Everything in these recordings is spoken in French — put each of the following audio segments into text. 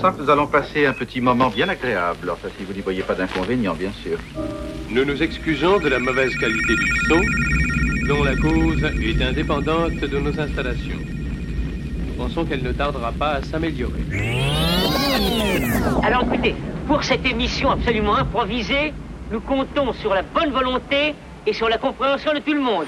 sens que nous allons passer un petit moment bien agréable. Enfin, si vous n'y voyez pas d'inconvénient, bien sûr. Nous nous excusons de la mauvaise qualité du son, dont la cause est indépendante de nos installations. Nous pensons qu'elle ne tardera pas à s'améliorer. Alors écoutez, pour cette émission absolument improvisée, nous comptons sur la bonne volonté et sur la compréhension de tout le monde.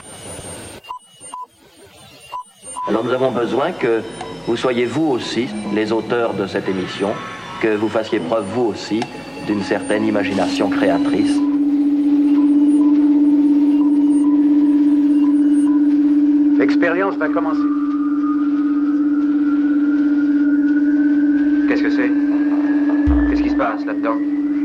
Alors nous avons besoin que vous soyez vous aussi les auteurs de cette émission, que vous fassiez preuve vous aussi d'une certaine imagination créatrice. L'expérience va commencer. Qu'est-ce que c'est? Qu'est-ce qui se passe là-dedans?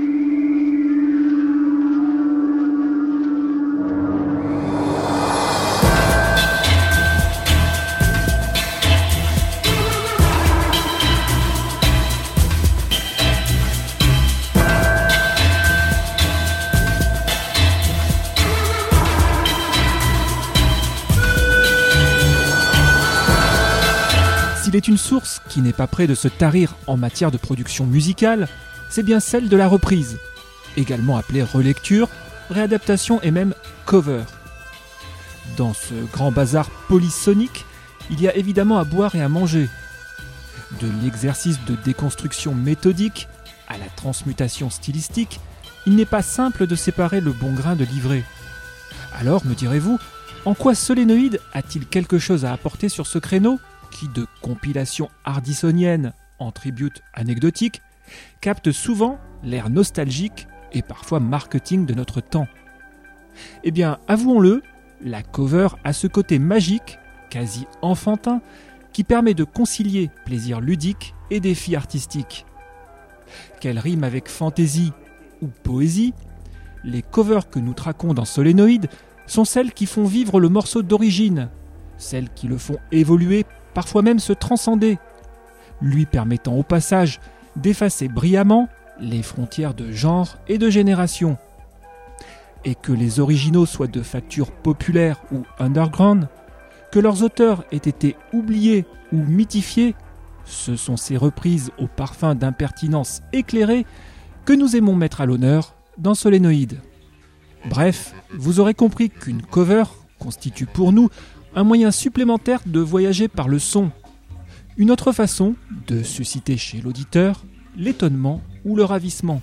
S'il est une source qui n'est pas près de se tarir en matière de production musicale, c'est bien celle de la reprise, également appelée relecture, réadaptation et même cover. Dans ce grand bazar polysonique, il y a évidemment à boire et à manger. De l'exercice de déconstruction méthodique à la transmutation stylistique, il n'est pas simple de séparer le bon grain de l'ivraie. Alors, me direz-vous, en quoi Solénoïde a-t-il quelque chose à apporter sur ce créneau qui, de compilation hardisonienne en tribute anecdotique, capte souvent l'air nostalgique et parfois marketing de notre temps? Eh bien, avouons-le, la cover a ce côté magique, quasi enfantin, qui permet de concilier plaisir ludique et défi artistique. Qu'elle rime avec fantaisie ou poésie, les covers que nous traquons dans Solénoïde sont celles qui font vivre le morceau d'origine, celles qui le font évoluer, parfois même se transcender, lui permettant au passage d'effacer brillamment les frontières de genre et de génération. Et que les originaux soient de facture populaire ou underground, que leurs auteurs aient été oubliés ou mythifiés, ce sont ces reprises au parfum d'impertinence éclairée que nous aimons mettre à l'honneur dans Solénoïde. Bref, vous aurez compris qu'une cover constitue pour nous un moyen supplémentaire de voyager par le son. Une autre façon de susciter chez l'auditeur l'étonnement ou le ravissement.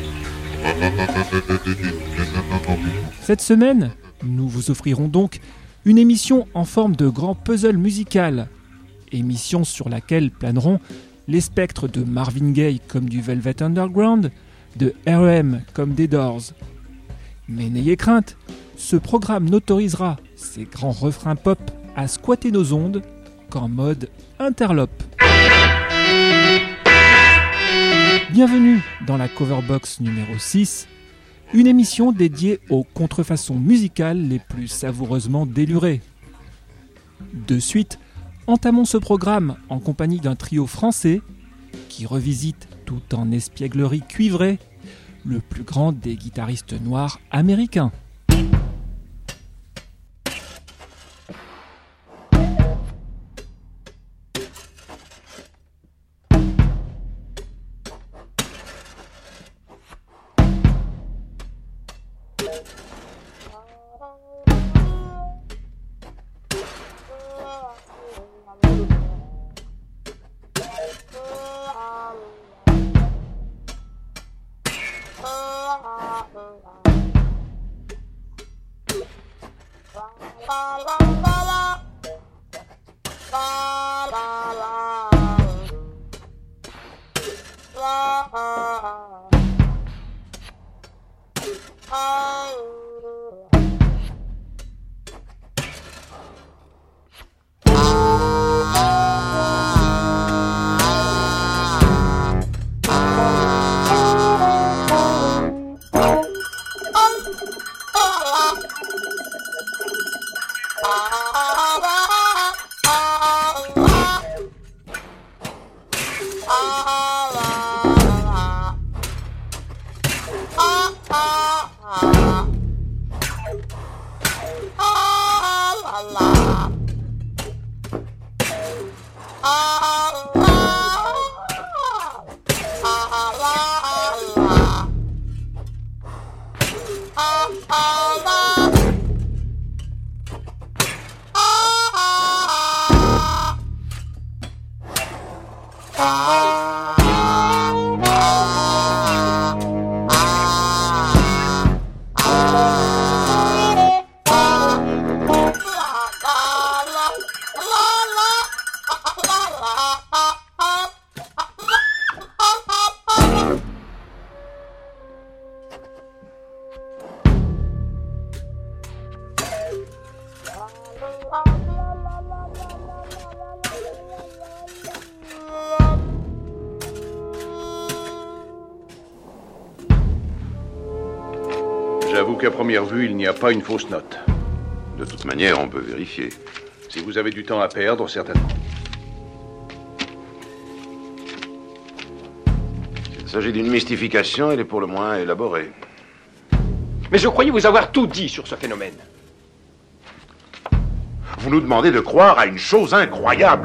Cette semaine, nous vous offrirons donc une émission en forme de grand puzzle musical. Émission sur laquelle planeront les spectres de Marvin Gaye comme du Velvet Underground, de R.E.M. comme des Doors. Mais n'ayez crainte, ce programme n'autorisera ces grands refrains pop à squatter nos ondes qu'en mode interlope. Bienvenue dans la Coverbox numéro 6, une émission dédiée aux contrefaçons musicales les plus savoureusement délurées. De suite, entamons ce programme en compagnie d'un trio français qui revisite tout en espièglerie cuivrée le plus grand des guitaristes noirs américains. J'avoue qu'à première vue, il n'y a pas une fausse note. De toute manière, on peut vérifier. Si vous avez du temps à perdre, certainement. S'il s'agit d'une mystification, elle est pour le moins élaborée. Mais je croyais vous avoir tout dit sur ce phénomène. Vous nous demandez de croire à une chose incroyable.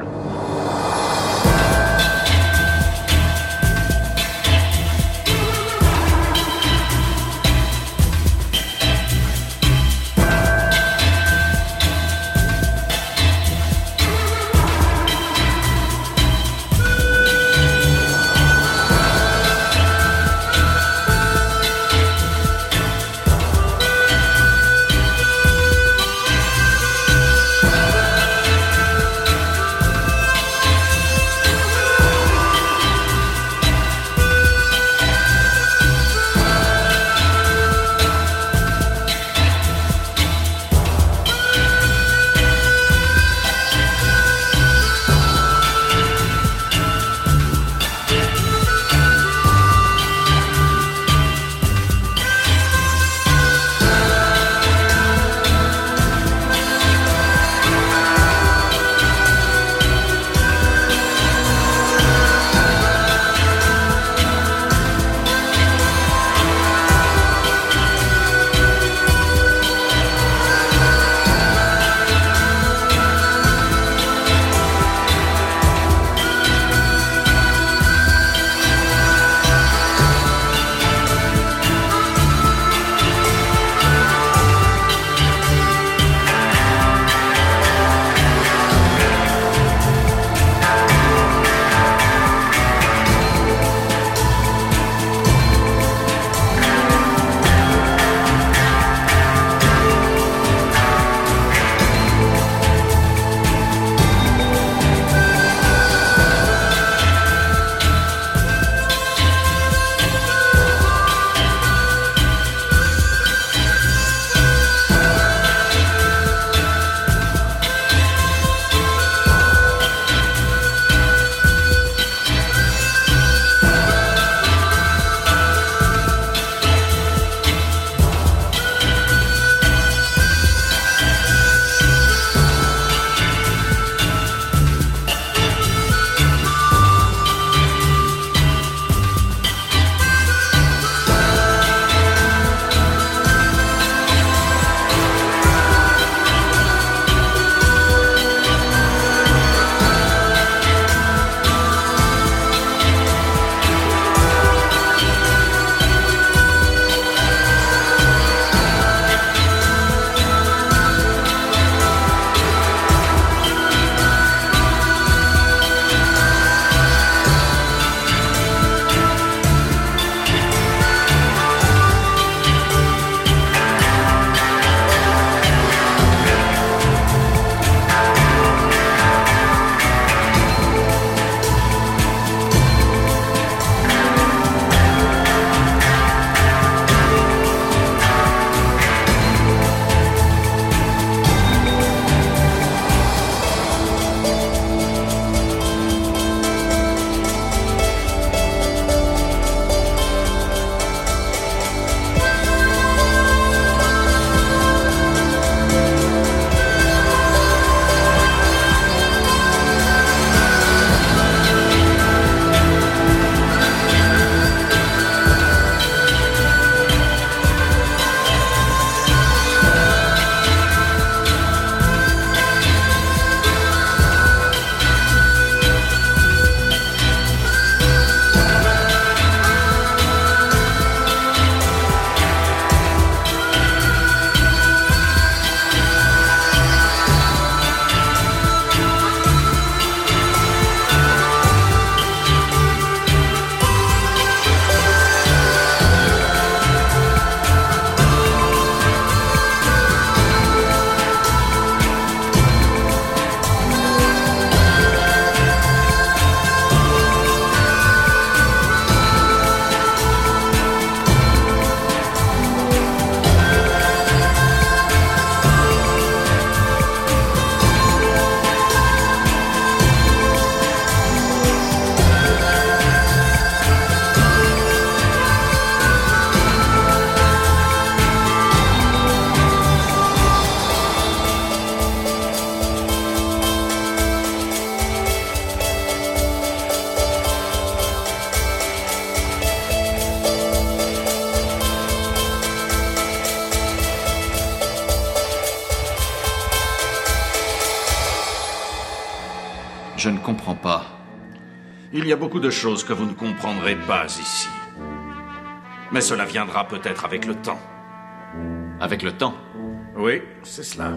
je ne comprends pas. Il y a beaucoup de choses que vous ne comprendrez pas ici. Mais cela viendra peut-être avec le temps. Avec le temps? Oui, c'est cela.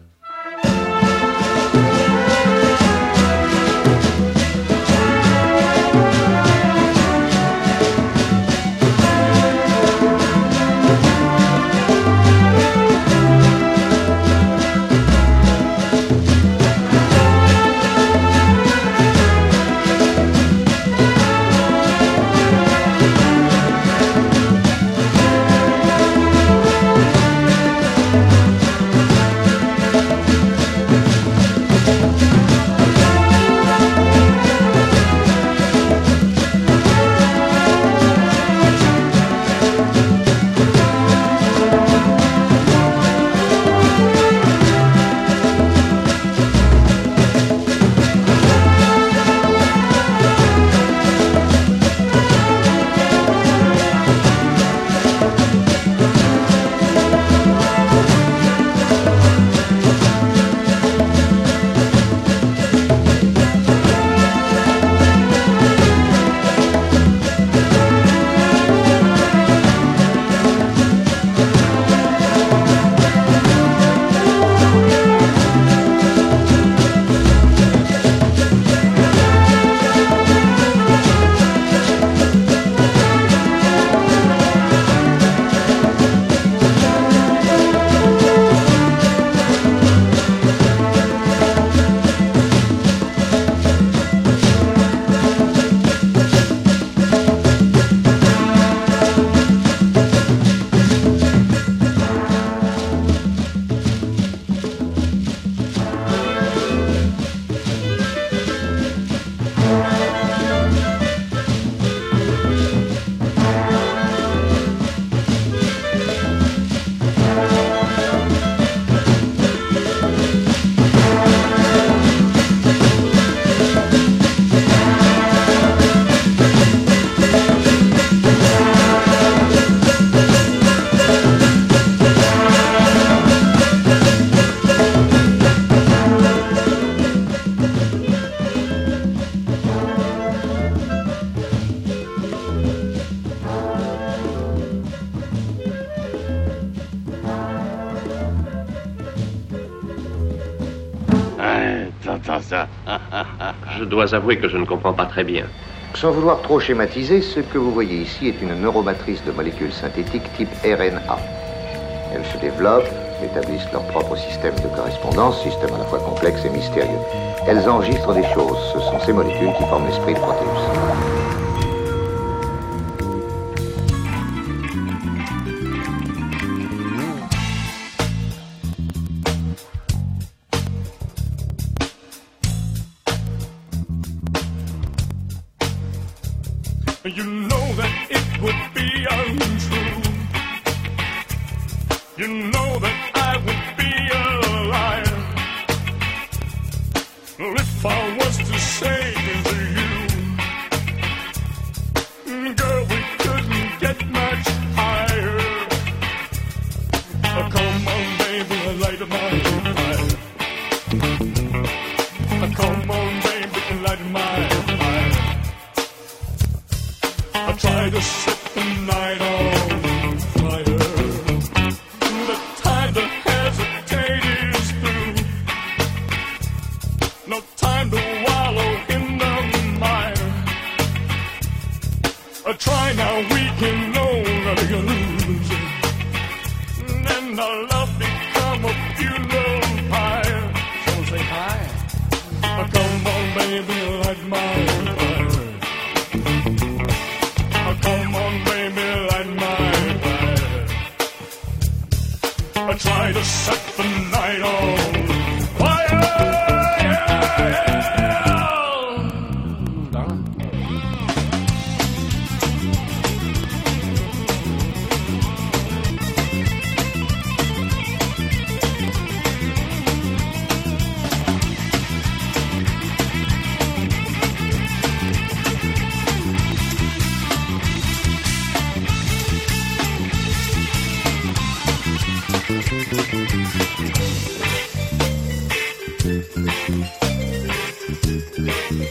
Je dois avouer que je ne comprends pas très bien. Sans vouloir trop schématiser, ce que vous voyez ici est une neuromatrice de molécules synthétiques type RNA. Elles se développent, établissent leur propre système de correspondance, système à la fois complexe et mystérieux. Elles enregistrent des choses. Ce sont ces molécules qui forment l'esprit de Proteus. You know that it would be untrue. You know that I would be a liar if I was to say to you, girl, we couldn't get much higher. Come on, baby, light my fire. Come on, baby, light my fire. I try to set the night on fire. The time to hesitate is through. No time to wallow in the mire. Try now, we can no longer lose. And our love become a funeral pyre. So say hi. Come on, baby, light my fire. Come on, baby, light my fire. I try to set the night on fire.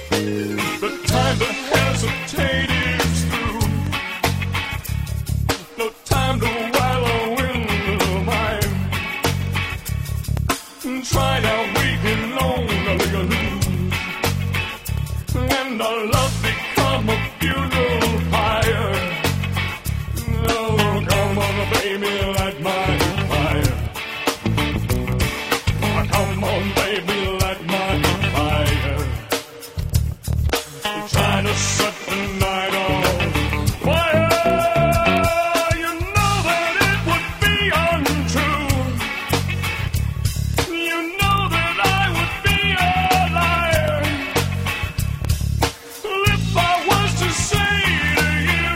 The time to hesitate is through. No time to wallow in the mind. Try now, we can only lose. And our love become a funeral pyre. Oh, come on, baby, light my fire. Come on, baby, light my fire. Trying to set the night on fire. You know that it would be untrue. You know that I would be a liar if I was to say to you,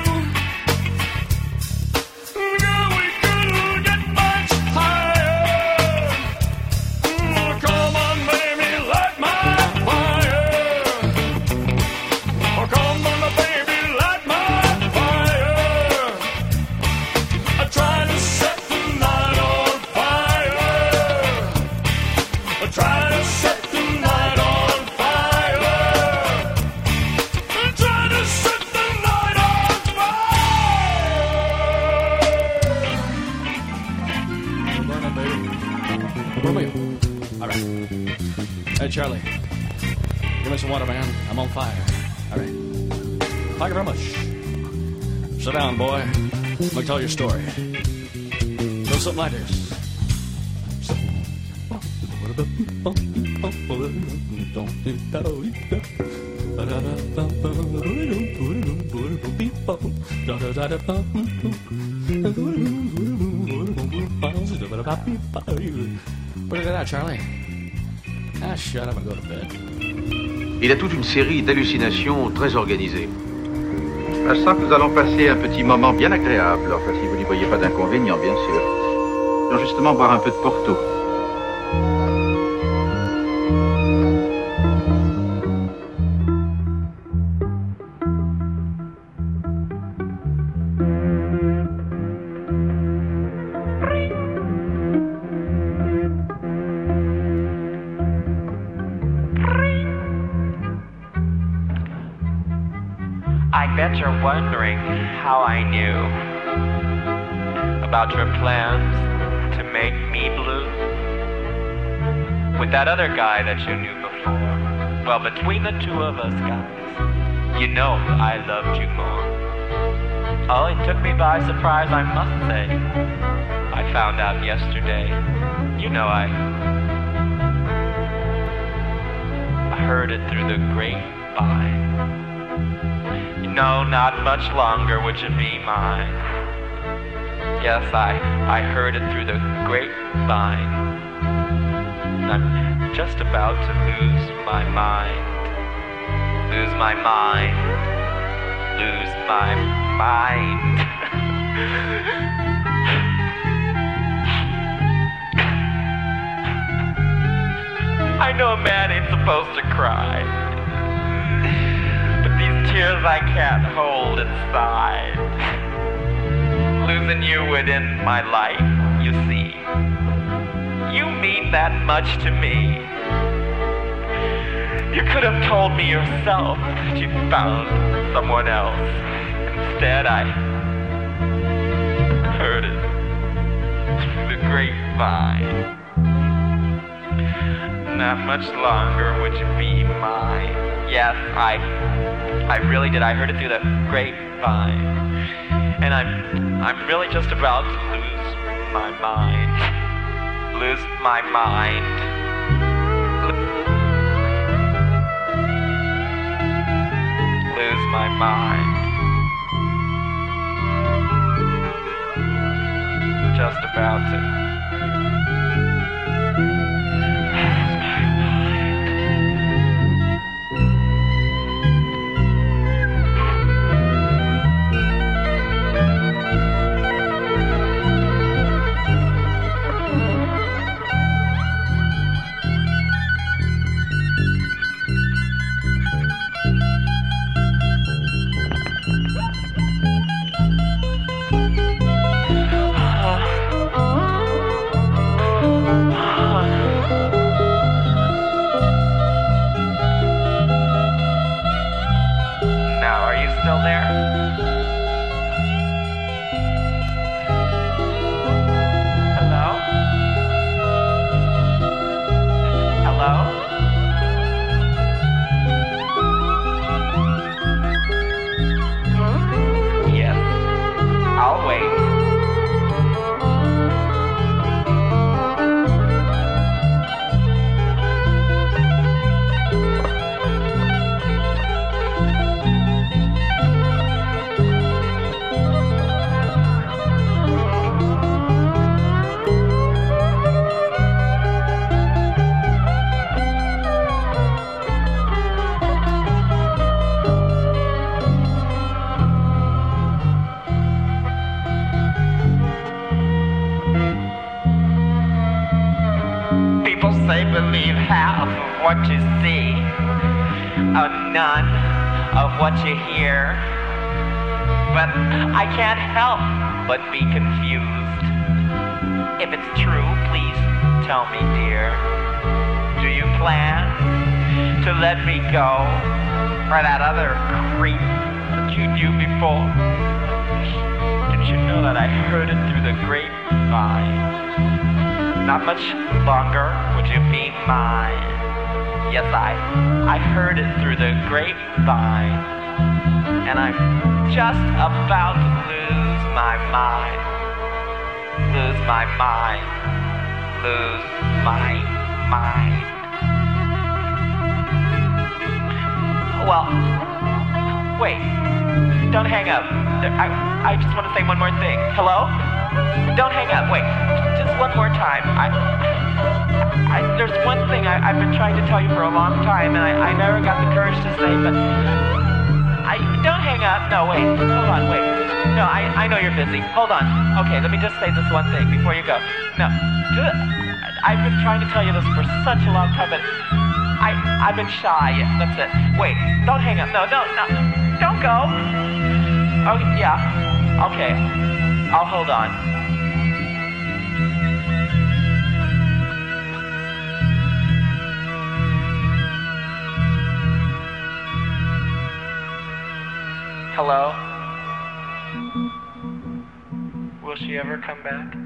girl, we couldn't get much higher. Come on, baby, light my fire. Oh, come on, baby, light my fire. I try to set the night on fire. I try to set the night on fire. I try to set the night on fire. Burn up, baby. Romeo. All right. Hey, Charlie. Give me some water, man. I'm on fire. All right. Thank you very much. Sit down, boy. Let me tell you a story. Go something like this. What is that, Charlie? Ah, shut up and go to bed. Il a toute une série d'hallucinations très organisées. Je sens que nous allons passer un petit moment bien agréable, enfin si vous n'y voyez pas d'inconvénient, bien sûr. Nous allons justement boire un peu de Porto. I bet you're wondering how I knew about your plans to make me blue with that other guy that you knew before. Well, between the two of us guys, you know I loved you more. Oh, it took me by surprise, I must say. I found out yesterday. You know, I heard it through the grapevine. No, not much longer would you be mine. Yes, I heard it through the grapevine. I'm just about to lose my mind. Lose my mind. Lose my mind. I know a man ain't supposed to cry. These tears I can't hold inside. Losing you within my life, you see. You mean that much to me. You could have told me yourself that you found someone else. Instead, I heard it through the grapevine. Not much longer would you be mine. Yes, I really did. I heard it through the grapevine. And I'm really just about to lose my mind. Lose my mind. Lose my mind. Just about to. still there? Hello? Hello? Yes. I'll wait. People say believe half of what you see, or none of what you hear. But I can't help but be confused. If it's true, please tell me, dear. Do you plan to let me go for that other creep that you knew before? Did you know that I heard it through the grapevine? Not much longer would you be mine. Yes, I heard it through the grapevine. And I'm just about to lose my mind. Lose my mind. Lose my mind. Well, wait. Don't hang up. I just want to say one more thing. Hello? Don't hang up. Wait. Just one more time. There's one thing I've been trying to tell you for a long time, and I never got the courage to say, but don't hang up. No, wait. Hold on. Wait. No, I know you're busy. Hold on. Okay, let me just say this one thing before you go. No. I've been trying to tell you this for such a long time, but I've been shy. That's it. Wait. Don't hang up. No. Don't go. Oh, yeah. Okay. I'll hold on. Hello? Will she ever come back?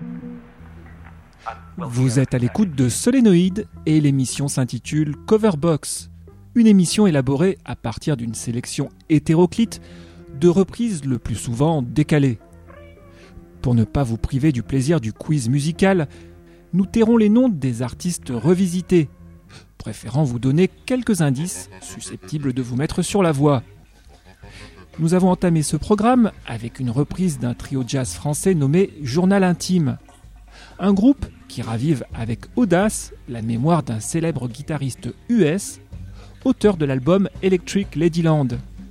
Vous êtes à l'écoute de Solénoïde et l'émission s'intitule Coverbox, une émission élaborée à partir d'une sélection hétéroclite de reprises le plus souvent décalées. Pour ne pas vous priver du plaisir du quiz musical, nous tairons les noms des artistes revisités, préférant vous donner quelques indices susceptibles de vous mettre sur la voie. Nous avons entamé ce programme avec une reprise d'un trio jazz français nommé Journal Intime, un groupe qui ravive avec audace la mémoire d'un célèbre guitariste US, auteur de l'album Electric Ladyland.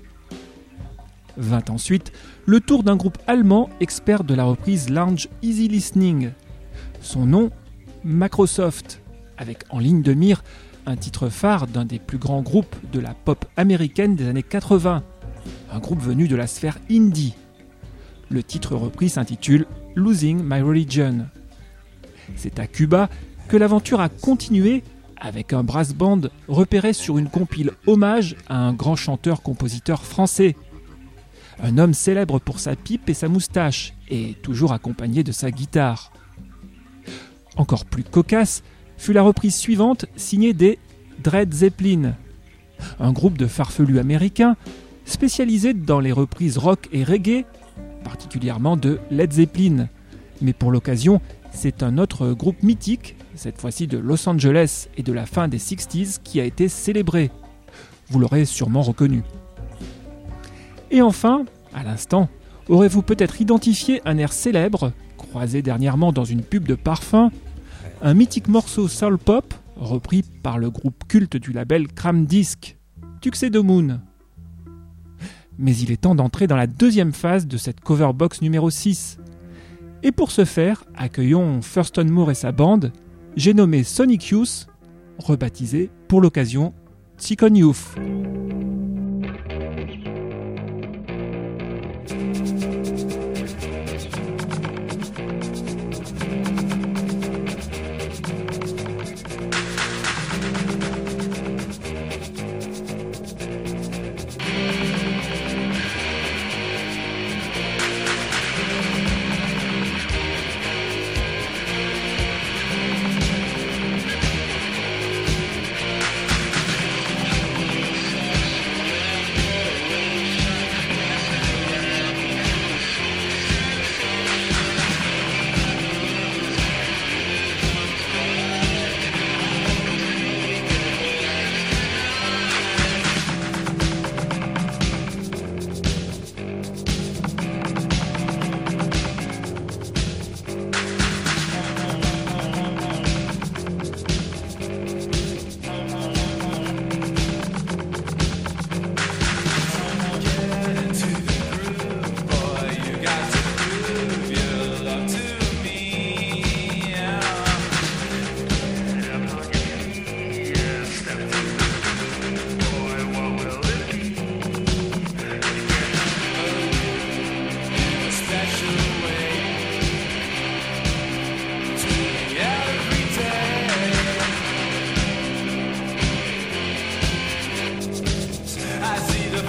Vint ensuite le tour d'un groupe allemand expert de la reprise lounge Easy Listening. Son nom, Macrosoft, avec en ligne de mire un titre phare d'un des plus grands groupes de la pop américaine des années 80, un groupe venu de la sphère indie. Le titre repris s'intitule Losing My Religion. C'est à Cuba que l'aventure a continué avec un brass band repéré sur une compile hommage à un grand chanteur-compositeur français. Un homme célèbre pour sa pipe et sa moustache, et toujours accompagné de sa guitare. Encore plus cocasse fut la reprise suivante signée des Dread Zeppelin, un groupe de farfelus américains spécialisé dans les reprises rock et reggae, particulièrement de Led Zeppelin. Mais pour l'occasion, c'est un autre groupe mythique, cette fois-ci de Los Angeles et de la fin des 60s, qui a été célébré. Vous l'aurez sûrement reconnu. Et enfin, à l'instant, aurez-vous peut-être identifié un air célèbre, croisé dernièrement dans une pub de parfum, un mythique morceau soul pop, repris par le groupe culte du label Cram Disc, Tuxedo Moon. Mais il est temps d'entrer dans la deuxième phase de cette Coverbox numéro 6. Et pour ce faire, accueillons Thurston Moore et sa bande, j'ai nommé Sonic Youth, rebaptisé pour l'occasion Ticon Youth.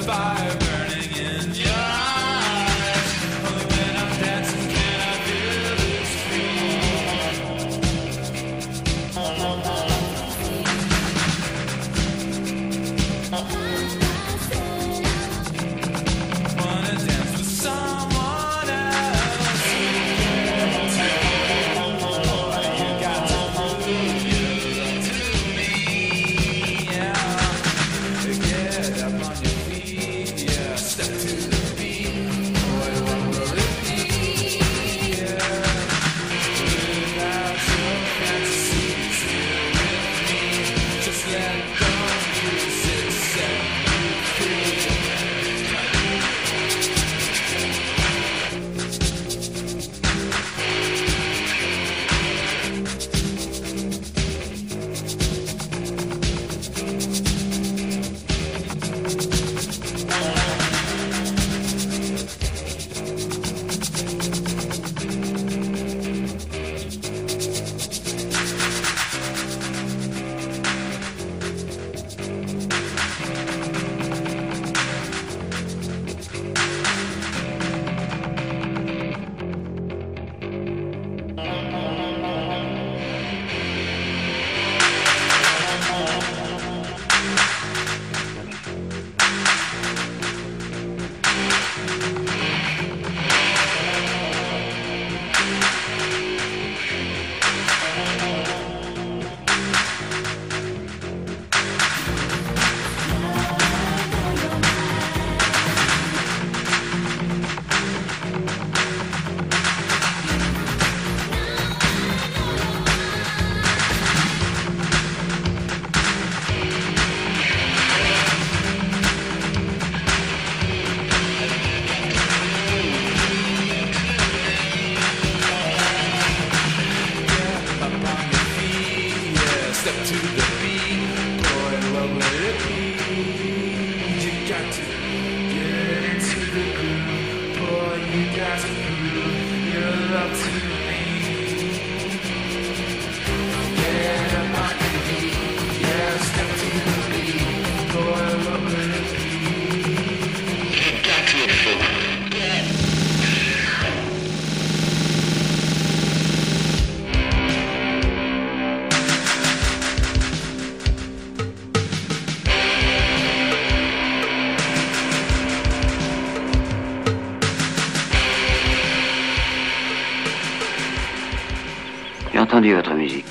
J'ai entendu votre musique.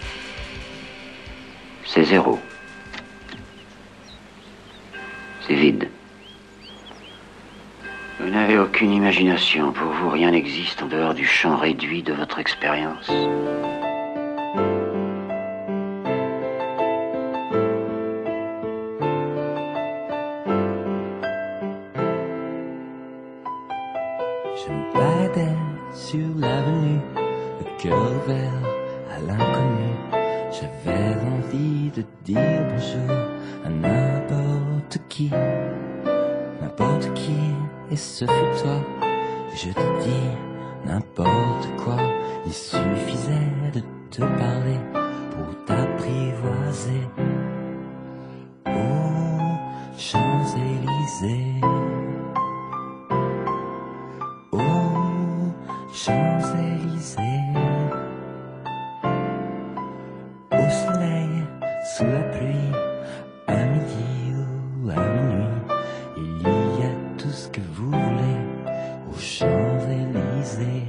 C'est zéro. C'est vide. Vous n'avez aucune imagination. Pour vous, rien n'existe en dehors du champ réduit de votre expérience. Je me baladais sur l'avenue, le cœur ouvert à l'inconnu. J'avais envie de dire bonjour à n'importe qui, et ce fut toi. Je te dis n'importe quoi, il suffisait de te parler pour t'apprivoiser. Aux Champs-Élysées, aux Champs-Élysées, au soleil, sous la pluie, à midi ou à minuit, il y a tout ce que vous voulez aux Champs-Élysées.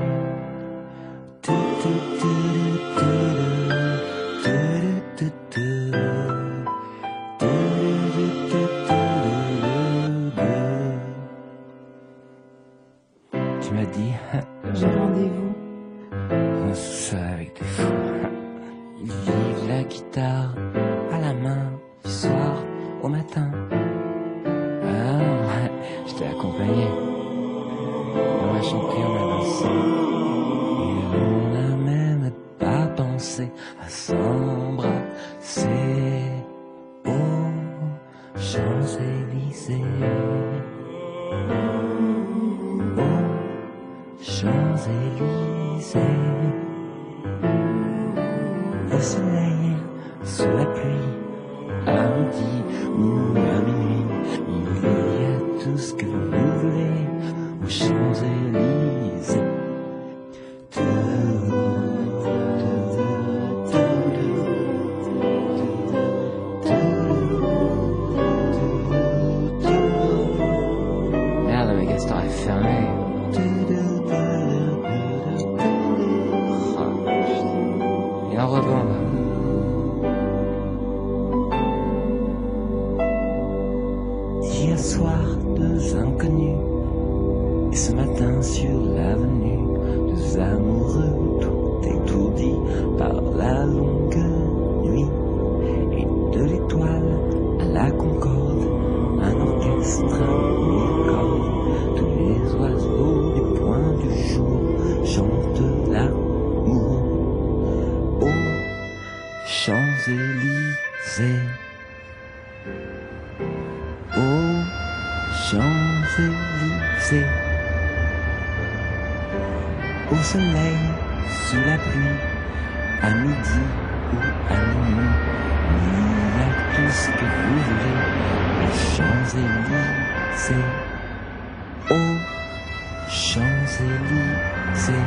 Tu m'as dit, j'ai rendez-vous en sous-sol avec des fous. Ils vivent la guitare à la main du soir au matin. Alors, je t'ai accompagné. On a chanté, on a dansé. Et on n'a même pas pensé à s'embrasser aux Champs-Élysées. Aux Champs-Élysées. Au soleil, sous la pluie, à midi ou à minuit, il y a ce que vous voulez aux Champs-Élysées. Merde, mais qu'est-ce que t'aurais fermé? Et en rebond, là. Hier soir, deux inconnus, et ce matin sur l'avenue, deux amoureux tout étourdis par la longue nuit. Et de l'étoile à la Concorde, un orchestre, une corde, tous les oiseaux du point du jour chantent l'amour aux Champs-Élysées. Aux Champs-Élysées, au soleil, sous la pluie, à midi ou à minuit, il y a tout ce que vous voulez aux Champs-Élysées, aux Champs-Élysées,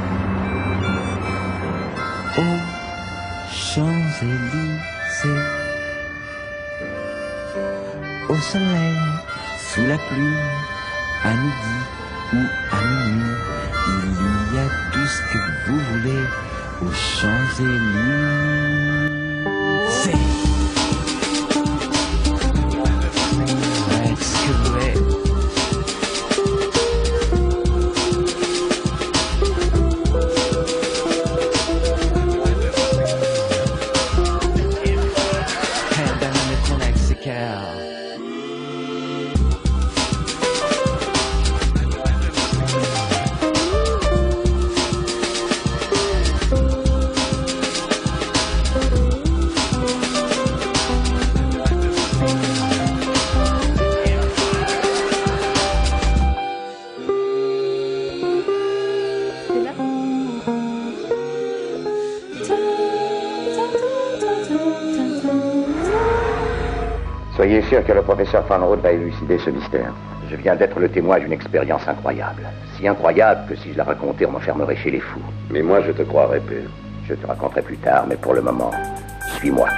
aux Champs-Élysées. Au soleil, sous la pluie, à midi ou à minuit, il y a tout ce que vous voulez aux Champs-Élysées. Ouais, ce que vous voulez. Hey, dame con Mexicain. Soyez sûr que le professeur Van Rood va élucider ce mystère. Je viens d'être le témoin d'une expérience incroyable. Si incroyable que si je la racontais, on m'enfermerait chez les fous. Mais moi, je te croirais, Père. Je te raconterai plus tard, mais pour le moment, suis-moi.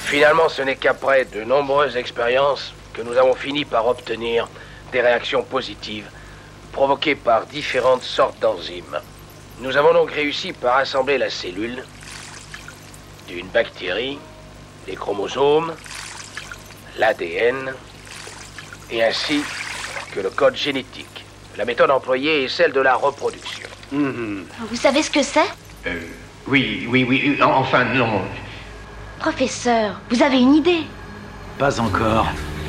Finalement, ce n'est qu'après de nombreuses expériences que nous avons fini par obtenir des réactions positives provoquées par différentes sortes d'enzymes. Nous avons donc réussi par assembler la cellule d'une bactérie, les chromosomes, l'ADN et ainsi que le code génétique. La méthode employée est celle de la reproduction. Vous savez ce que c'est? Oui, enfin non. Professeur, vous avez une idée? Pas encore.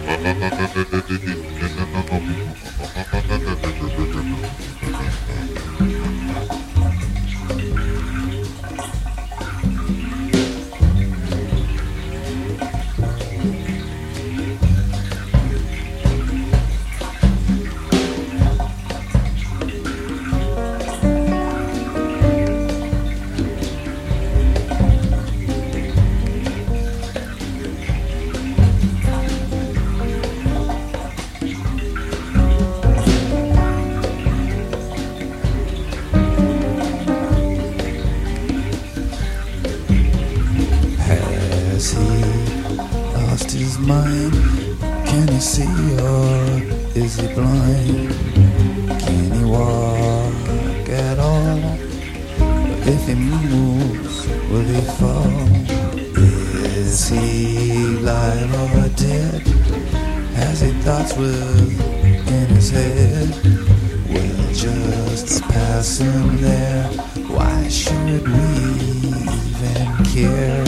Is he blind? Can he walk at all? If he moves, will he fall? Is he alive or dead? Has he thoughts within his head? We'll just pass him there. Why should we even care?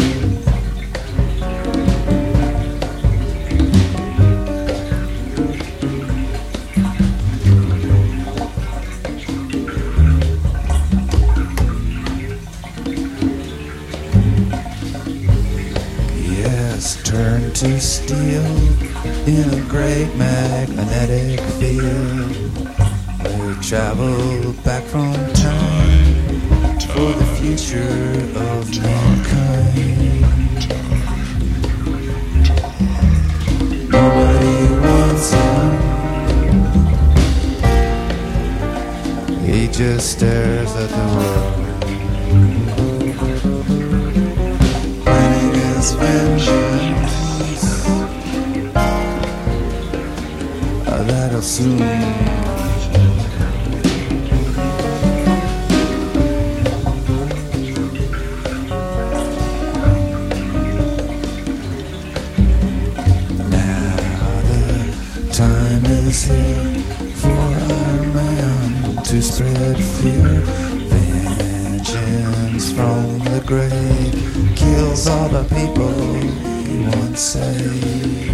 To steel in a great magnetic field. We travel back from time for the future of mankind. Nobody wants him. He just stares at the world, planning his vengeance. That'll soon. Now the time is here for our man to spread fear. Vengeance from the grave kills all the people he once saved.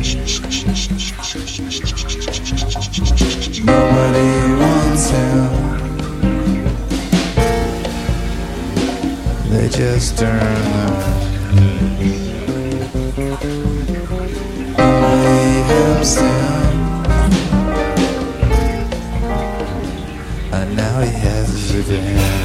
Nobody wants him. They just turn around. Nobody helps him. And now he has his revenge.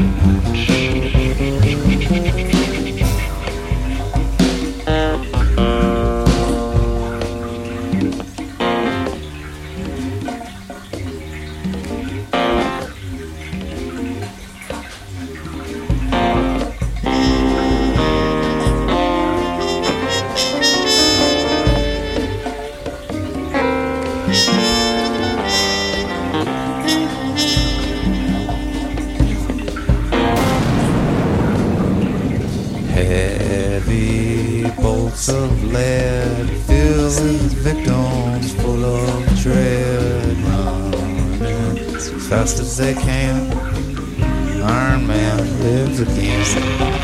Heavy bolts of lead fill his victims full of dread. Running as fast as they can, Iron Man lives again.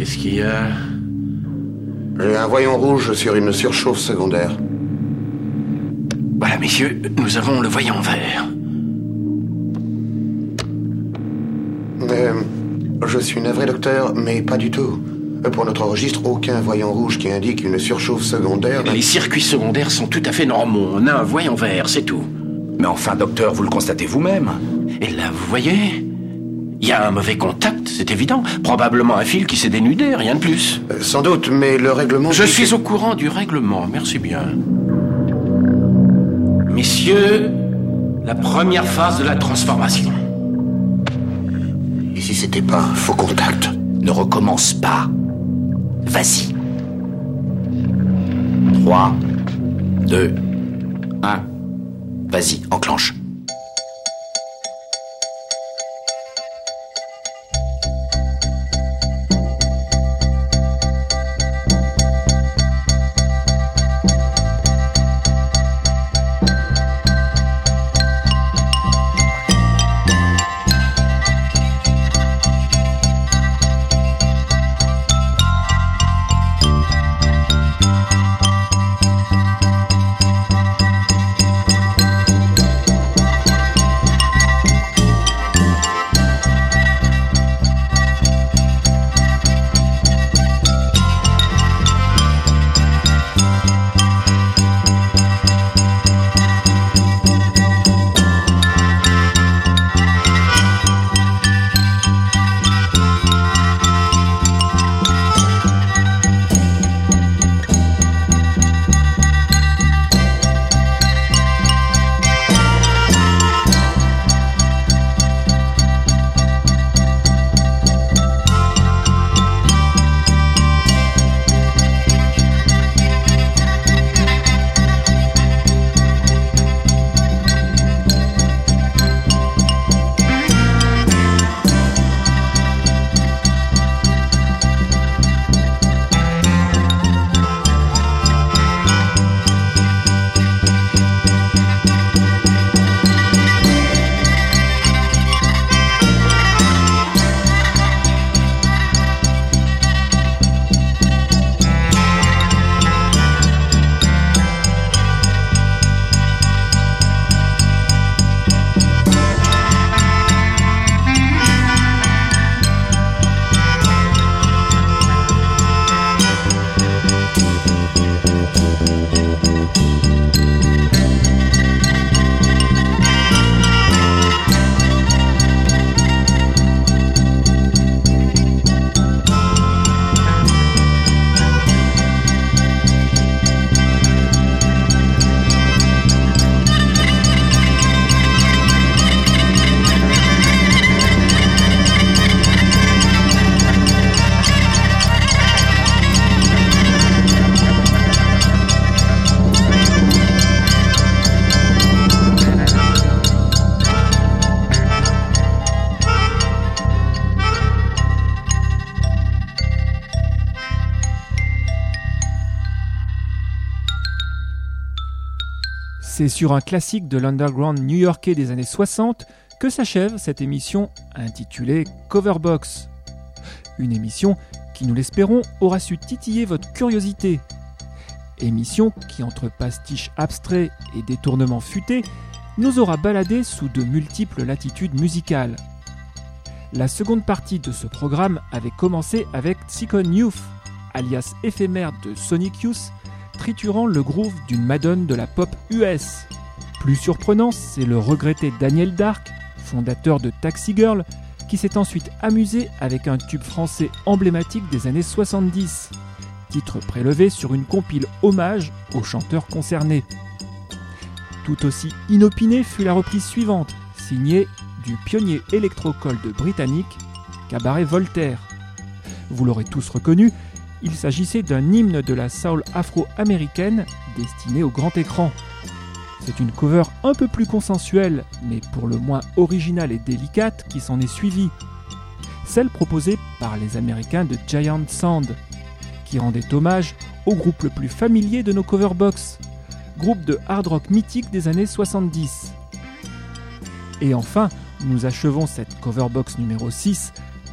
Qu'est-ce qu'il y a? J'ai un voyant rouge sur une surchauffe secondaire. Voilà, messieurs, nous avons le voyant vert. Je suis navré, docteur, mais pas du tout. Pour notre registre, aucun voyant rouge qui indique une surchauffe secondaire... Les circuits secondaires sont tout à fait normaux. On a un voyant vert, c'est tout. Mais enfin, docteur, vous le constatez vous-même. Et là, vous voyez, il y a un mauvais contact, c'est évident. Probablement un fil qui s'est dénudé, rien de plus. Sans doute, mais le règlement... Je suis au courant du règlement, merci bien. Messieurs, la première phase de la transformation. Et si c'était pas un faux contact? Ne recommence pas. Vas-y. 3, 2, 1. Vas-y, enclenche. C'est sur un classique de l'underground new-yorkais des années 60 que s'achève cette émission intitulée Coverbox. Une émission qui, nous l'espérons, aura su titiller votre curiosité. Émission qui, entre pastiches abstraits et détournements futés, nous aura baladés sous de multiples latitudes musicales. La seconde partie de ce programme avait commencé avec Ticon Youth, alias éphémère de Sonic Youth, triturant le groove d'une madone de la pop US. Plus surprenant, c'est le regretté Daniel Dark, fondateur de Taxi Girl, qui s'est ensuite amusé avec un tube français emblématique des années 70, titre prélevé sur une compile hommage aux chanteurs concernés. Tout aussi inopinée fut la reprise suivante, signée du pionnier électro-cold britannique, Cabaret Voltaire. Vous l'aurez tous reconnu, il s'agissait d'un hymne de la soul afro-américaine destiné au grand écran. C'est une cover un peu plus consensuelle, mais pour le moins originale et délicate qui s'en est suivie. Celle proposée par les Américains de Giant Sound, qui rendait hommage au groupe le plus familier de nos coverbox, groupe de hard rock mythique des années 70. Et enfin, nous achevons cette coverbox numéro 6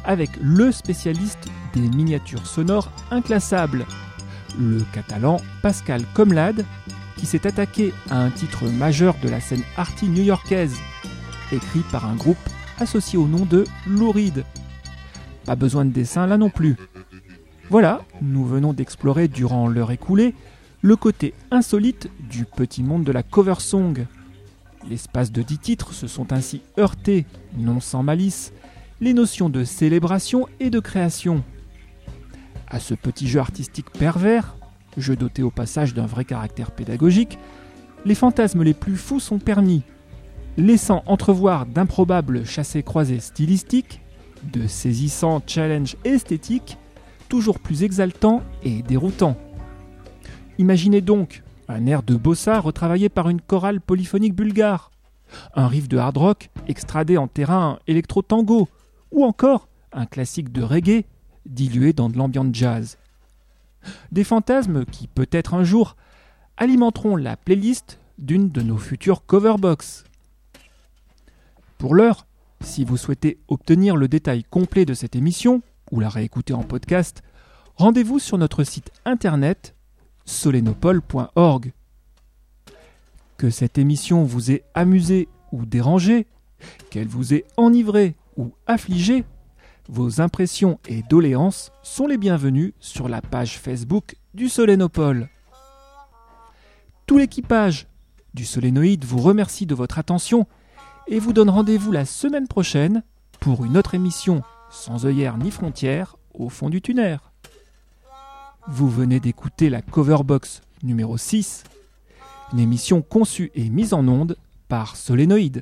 avec le spécialiste des miniatures sonores inclassables, le Catalan Pascal Comlade, qui s'est attaqué à un titre majeur de la scène arty new-yorkaise, écrit par un groupe associé au nom de Lou Reed. Pas besoin de dessin là non plus. Voilà, nous venons d'explorer durant l'heure écoulée le côté insolite du petit monde de la cover song. L'espace de 10 titres se sont ainsi heurtés, non sans malice, les notions de célébration et de création. À ce petit jeu artistique pervers, jeu doté au passage d'un vrai caractère pédagogique, les fantasmes les plus fous sont permis, laissant entrevoir d'improbables chassés-croisés stylistiques, de saisissants challenges esthétiques, toujours plus exaltants et déroutants. Imaginez donc un air de bossa retravaillé par une chorale polyphonique bulgare, un riff de hard rock extradé en terrain électro-tango, ou encore un classique de reggae dilué dans de l'ambiance jazz. Des fantasmes qui, peut-être un jour, alimenteront la playlist d'une de nos futures coverbox. Pour l'heure, si vous souhaitez obtenir le détail complet de cette émission, ou la réécouter en podcast, rendez-vous sur notre site internet solenopole.org. Que cette émission vous ait amusé ou dérangé, qu'elle vous ait enivré ou affligé, vos impressions et doléances sont les bienvenues sur la page Facebook du Solenopole. Tout l'équipage du Solénoïde vous remercie de votre attention et vous donne rendez-vous la semaine prochaine pour une autre émission sans œillères ni frontières au fond du tunnel. Vous venez d'écouter la Coverbox numéro 6, une émission conçue et mise en onde par Solénoïde.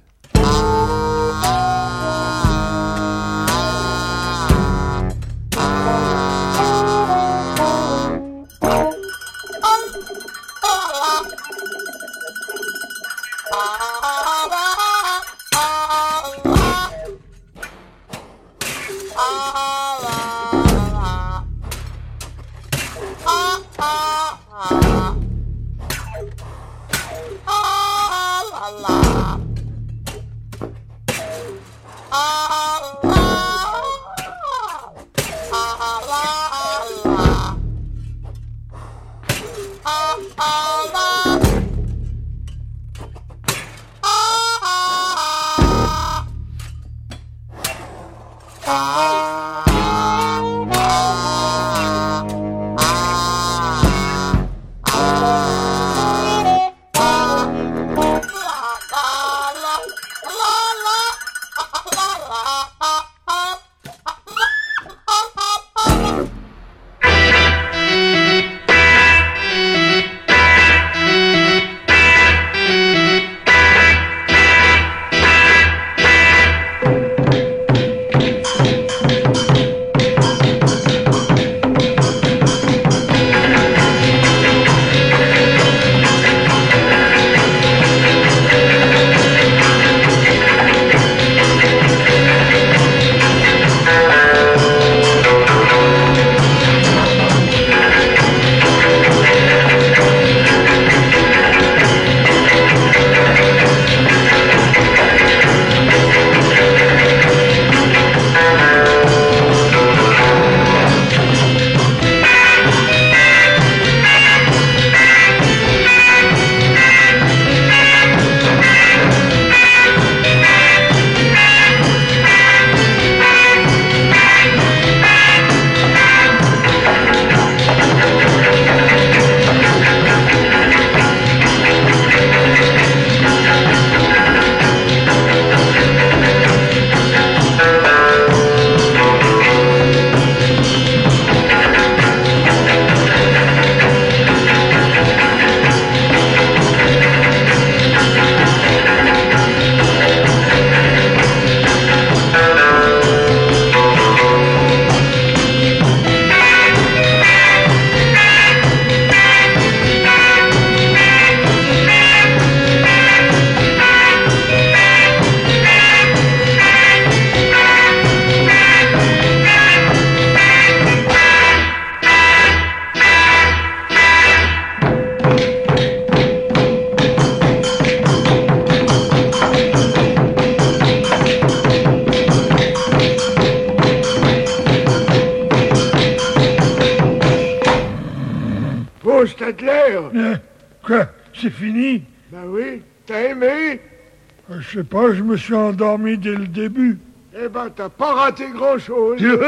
Bon, Stadler. Quoi? C'est fini? Ben oui, t'as aimé? Je sais pas, je me suis endormi dès le début. Eh ben, t'as pas raté grand-chose. Vous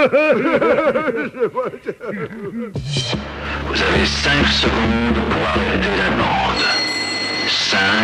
avez 5 secondes pour arrêter la bande. 5,